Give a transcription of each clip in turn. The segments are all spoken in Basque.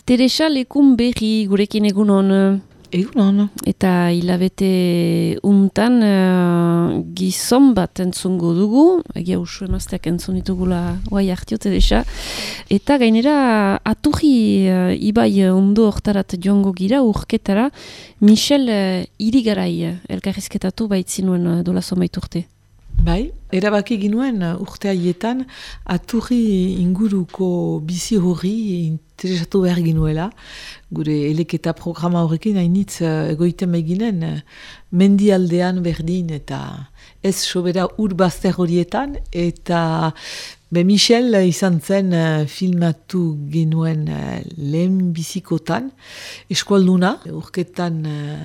Teresa Lekun berri gurekin egunon. Egunon. Eta hilabete untan gizon bat entzungo dugu, egia usu emazteak entzun ditugula guai hartio Teresa. Eta gainera aturri ibai ondo hortarat joango gira urketara, Michel Irigarai elkarrizketatu baitzinuen dola zonbait urte. Bai, erabaki ginuen urte haietan aturri inguruko bizi horri interesatu behar ginuela. Gure eleketa programa horrekin hainitz egoiten beginen mendialdean berdin eta ez sobera urbazter horietan. Eta Michel izan zen filmatu genuen lehen bizikotan, eskualduna, urketan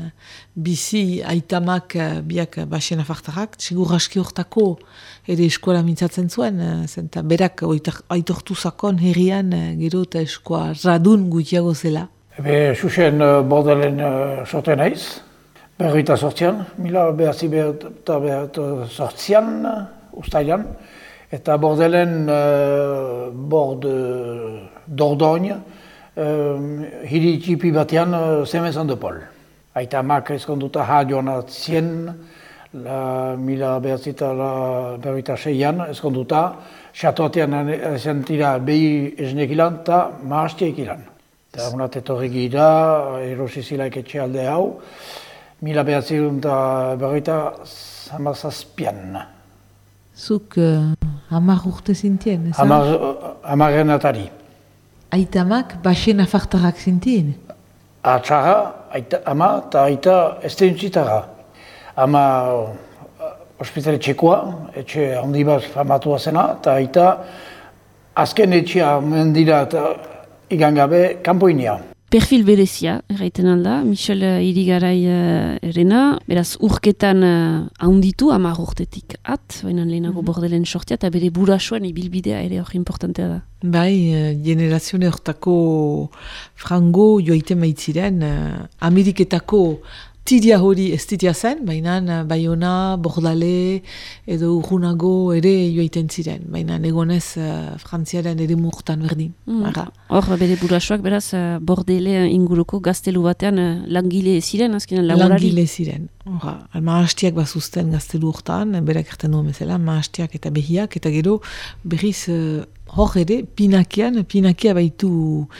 bizi aitamak biak basien afartarak, segur aski hortako ere eskola mintzatzen zuen, zenta berak aitortu zakon herrian gero eta eskoa radun gutiago zela. Xuxen bordelen sorte naiz, 28an, mila behatzi sortzian, ustailan, eta bordelen bord Dordogne, hiri txipi batean Semenzan de Pol. Aita amak ezkonduta joan atzien, mila behatzita berroita seian ezkonduta, xatoatean ezen tira behi esnekilan eta mahastiak ilan. Eta unat etorri gira, erosizilaik etxe alde hau, mila behatzirun eta berroita hamazazpian. Zuk hamar urte zintien, ez? Hamaren atari. Aitamak basien afartarak zintien? Atxarra, ama eta aita estentzitara. Ama ospitale txekoa, etxe handi bat famatua zena, eta aita azken etxea mendira eta igangabe kanpoinia. Perfil berezia, erraiten alda, Michel Irigarai erena, beraz urketan haunditu, 10 urtetik baina lehenago bordelen sortia, eta bere burasoan ibilbidea ere hori importantea da. Bai, generazione hortako frango joaiten maitziren, Ameriketako tiria hori ez ditia zen, baina Baiona, Bordale edo urrunago ere joaiten ziren, baina egonez Frantziaren ere murtan berdin. Hor, bere burasoak beraz, Bordele inguruko gaztelu batean langile ziren, azkenan laborari? Langile ziren. Mahastiak bazuzten gaztelu hortan, berak erten duen bezala, mahastiak eta behiak, eta gero berriz hor ere, pinakia baitu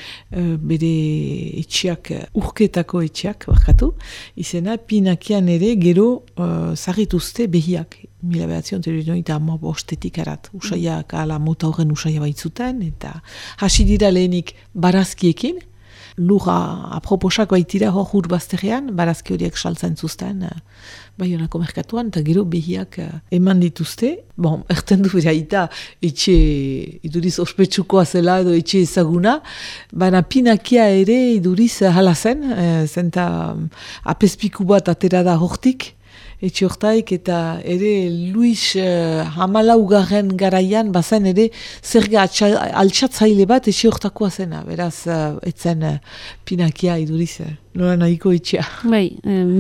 bere etxeak, urketako etxeak, barkatu, izena pinakian ere gero zarrituzte behiak. Mila behatzion, eta bostetik arat, usaiak ala mota horren usaia baitzuten, eta hasi dira lehenik barazkiekin, lura aproposak baitira hor urbazterrean, barazki horiek saltzen zuzten Baionako merkatuan, eta gero behiak eman dituzte. Bon, erten du bera eta etxe iduriz ospetsukoa zela edo etxe ezaguna, baina pinakia ere iduriz hala zen, zenta apezpiku bat atera da hortik, etxe hortaik, eta ere Luis Hamalaugarren garaian bazen ere zerga altxatzaile bat etxe hortakoa zena, beraz etzen pinakia iduriz. Nola nahiko etxea. Bai,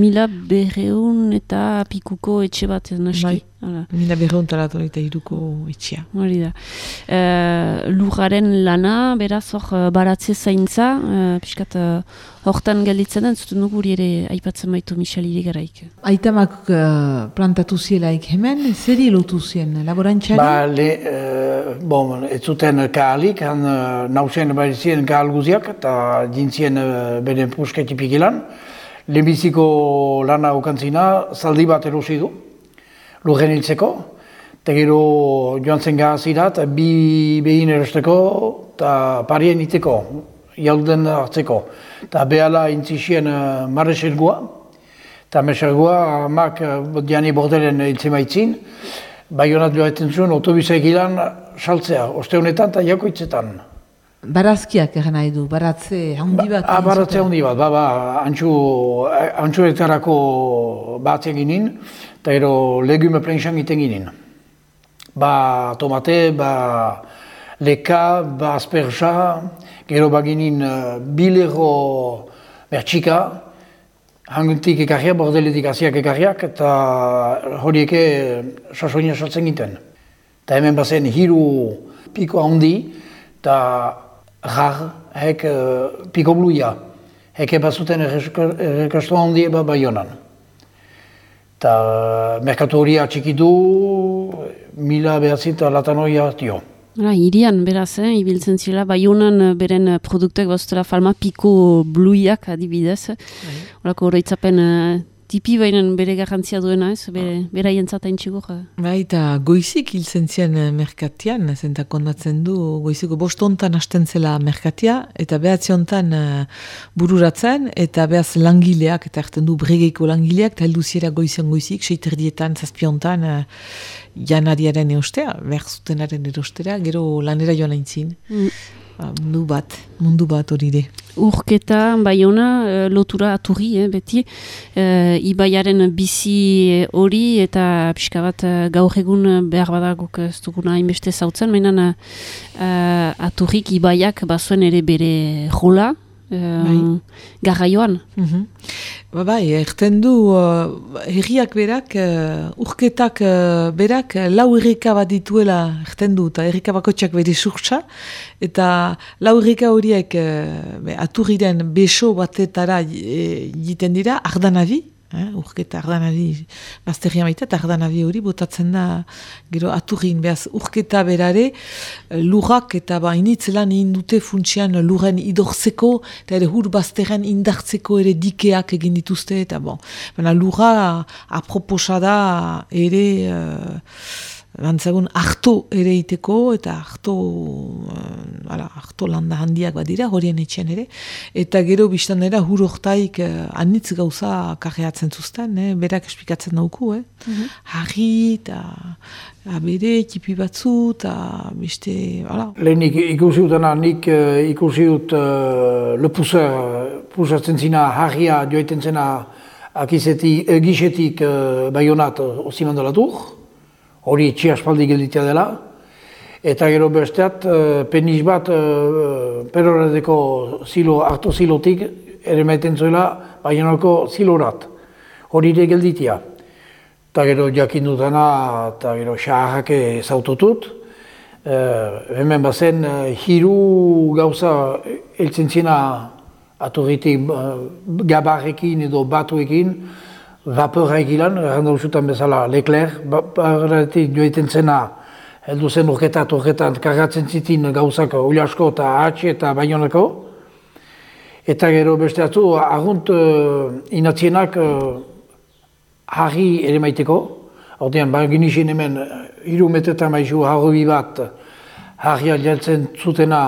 1200 eta pikuko etxe bat naski. Bai, 1200 talaton eta iruko etxea. Hori da. Lujaren lana, beraz, hor baratze zaintza, piskat hortan gelditzen den, zuten dugu ere aipatzen baitu Michel Irigaraik. Aitamak plantatu zielaik hemen, zer lotu zien, laborantxari? Ez zuten kahalik, nausien barizien kahal guziak, eta jintzien beren pusketipi gilan. Lehenbiziko lana okantzina, zaldi bat erosi du, lurren hiltzeko, eta gero joan zen gazira, eta bi behin erosteko, eta parien iteko, jauden hartzeko. Eta behala intzixien marresergua, eta mesergua amak diani bordelen hiltzen maitzin, Baionat joaiten zuen autobisa egilan saltzea, oste honetan eta jakoitzetan. Barazkiak egin nahi du, baratze handi bat? Baratze handi bat, antxuetarako batzen ginen, eta gero legume plenxan egiten ginen. Tomate, leka, asperja, gero baginin bilero bertxika, hanguntik ekarriak, bordeletik aziak ekarriak, eta horieke sasoina saltzen giten. Eta hemen bazen hiru piko handi, eta rar, hek piko bluia. Hek bazuten errekasto handi Baionan. Eta merkatu hori atxiki du, 1900 hartio. Hirian, beraz, ibiltzen zila, Baionan beren produktuak bazutela falma piko bluiak adibidez. Horako oroitzapen tipi bainen bere garrantzia duena, ez? Bera jentzatain txigur. Eta goizik hiltzen ziren merkatian, zenta kondatzen du, goiziko 5 hontan hasten zela merkatia, eta behatzi hontan bururatzen, eta behaz langileak, eta erten du bregeiko langileak, eta heldu ziera goizik, 6:30 7 hontan janariaren eostea, behar zutenaren erostera, gero lanera joan aintzin. Mundu bat hori de. Urketa, Baiona, lotura aturri, beti, ibaiaren bizi hori eta pixka bat gaur egun behar badagok ez duguna hainbeste zautzen, mainan aturrik ibaiak bazuen ere bere jola, garraioan. Bai, erten du herriak berak, urketak berak, 4 erreka bat dituela erten du, eta erreka bakotxak bere surtsa, eta 4 erreka horiek aturriren beso batetara jiten dira, Ardanabi, urketa Ardanabi, bazterria maita, eta Ardanabi hori botatzen da, gero aturrin, behaz urketa berare, lurrak eta initz lan indute funtsian lurren idorzeko, eta ere hur bazterren indartzeko ere dikeak egin dituzte, eta lurra aproposa da ere Bantzagun, harto ere iteko, eta harto landa handiak badira, horien etxean ere. Eta gero biztan dira, hur hortaik anitz gauza karreatzen zuzten, berak esplikatzen dauku. Harri, eta abere, tipi batzu, eta beste, Lehenik ikusi dutena, nik ikusi dut pusatzen zina harria joiten zena gisetik Baionat ozimandalatur. Hori txiaspaldi gelditia dela, eta gero besteat peniz bat peroradeko harto zilotik ere maiten zuela Baionako zilorat. Hori ere gelditia. Eta gero jakin dutana, eta gero xaharrak zautotut. Hemen bazen hiru gauza eltzen zina aturritik gabarrekin edo batuekin, vapora egilan, errandu zutan bezala Leclerc, barretik joiten zena, heldu zen urketan kargatzen zitin gauzak Uliasko eta Atxe eta Baionako. Eta gero beste atzu, argunt inatzienak harri ere maiteko. Hortean, ginixin hemen, 3 metetan maizu harrobi bat harria jeltzen zutena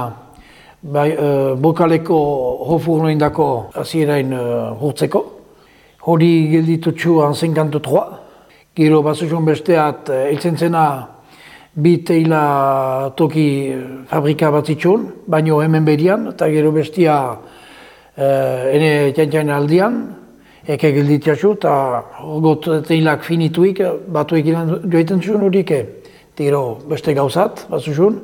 Bokaleko hofurnoindako azierain hurtzeko. Hori gelditutxu 53. Gero bazuzun besteat eltzen zena bi teila toki fabrika bat zitxun, baino hemen berian, eta gero bestia ene txantxain aldian, eke gelditxu, eta got teilak finituik batuekin joiten zuen horik. Gero beste gauzat bazuzun,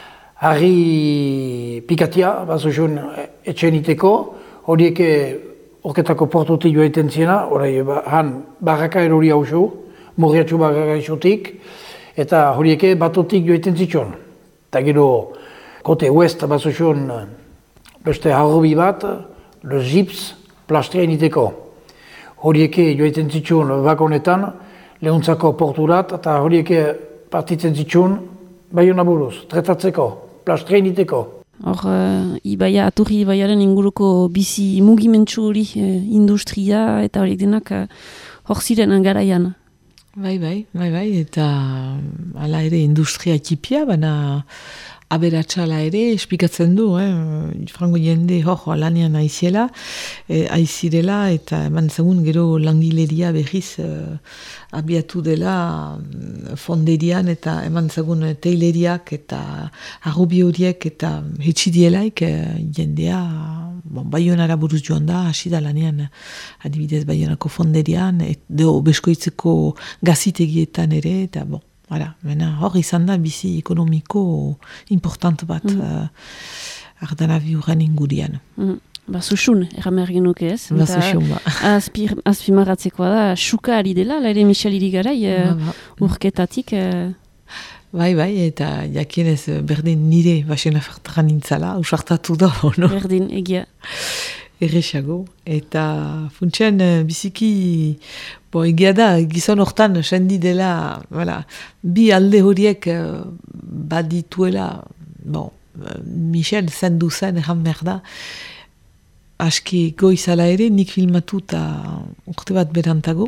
harri pikatia bazuzun etxeniteko, horiek orketako portutik joaiten ziena, han barraka erori hauzu, morriatxu barraka isotik, eta horieke batotik joaiten zitxon. Eta gero, kote oest bazuzun beste harrobi bat, le zips plastria initeko. Horieke joaiten zitxon bakonetan, lehuntzako porturat, eta horieke partitzen zitxon Baiona buruz, tretatzeko, plastria initeko. Hor, aturri ibaiaren inguruko bizi mugimentsu hori, industria eta horiek denak hor ziren garaian. Bai, eta ala ere industria txipia, baina aberatxala ere, esplikatzen du, frango jende hor lanian aiziela, aizirela, eta eman zagun gero langileria berriz abiatu dela fonderian, eta eman zagun teileriak eta arrubi horiek eta hetxidielaik jendea Baionara buruz joan da, hasi da lanean adibidez Baionako fonderian, edo beskoitzeko gazitegietan ere, eta hor izan da bizi ekonomiko important bat Ardanabi urren ingurian. Susun, erramer genuke ez? Susun, azpimarratzekoa da, suka ari dela, ere Michel Irigarai urketatik. Bai, eta jakienez berdin nire basena fertara nintzala, usartatu da, no? Berdin, egia. Erresago, eta funtsean biziki, egia da, gizon hortan sendi dela, bi alde horiek badituela, Michel zendu zen, erran behar da, aski goizala ere, nik filmatu eta urte bat berantago,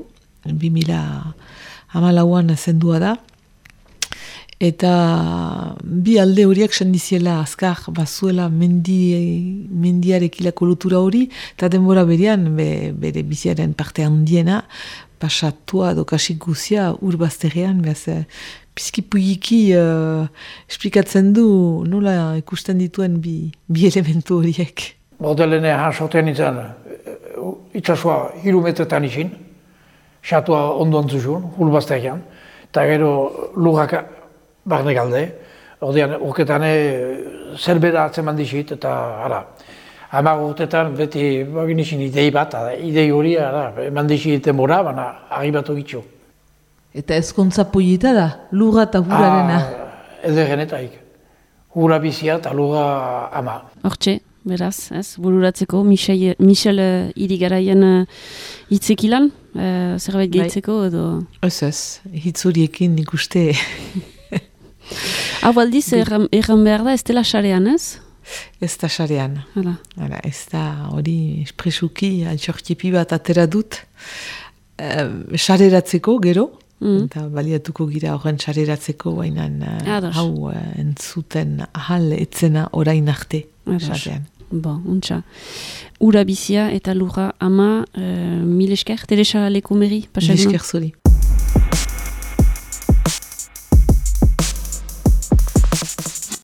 2014an zendua da, eta bi alde horiek sendiziela azkar bazuela mendiarekilako lotura hori, eta denbora berean bere biziaren parte handiena, pasatua dokasik guzia urbazterrean, pizki puiki esplikatzen du nola ikusten dituen bi elementu horiek. Bordelene hansotean izan, itxasua 3 metretan izin, xatua ondoan zuzun, urbazterrean, eta gero lurraka barne galde, ordean urketan zerbera atzeman dizit, eta hamar urtetan beti bagin izin idei bat, idei hori eman dizit denbora, baina arribatu gitzu. Eta ezkontza poieta da, lurra eta hurarena? Ederrenetaik, hura bizia eta lurra ama. Hortxe, beraz, bururatzeko, Michel Irigaraien hitzekilan, zerbait gehitzeko edo? Ez, hitz horiekin ikuste. Hau aldiz, erran behar da, ez dela xarean, ez? Ez da xarean. Ez da hori espresuki, altxortiepi bat atera dut, xareratzeko gero, eta baliatuko gira horren xareratzeko, baina hau entzuten ahal etzena orain arte xarean. Untxa. Ura bizia eta lurra ama, mil esker, Teresa Lekumeri? Mil esker zuri.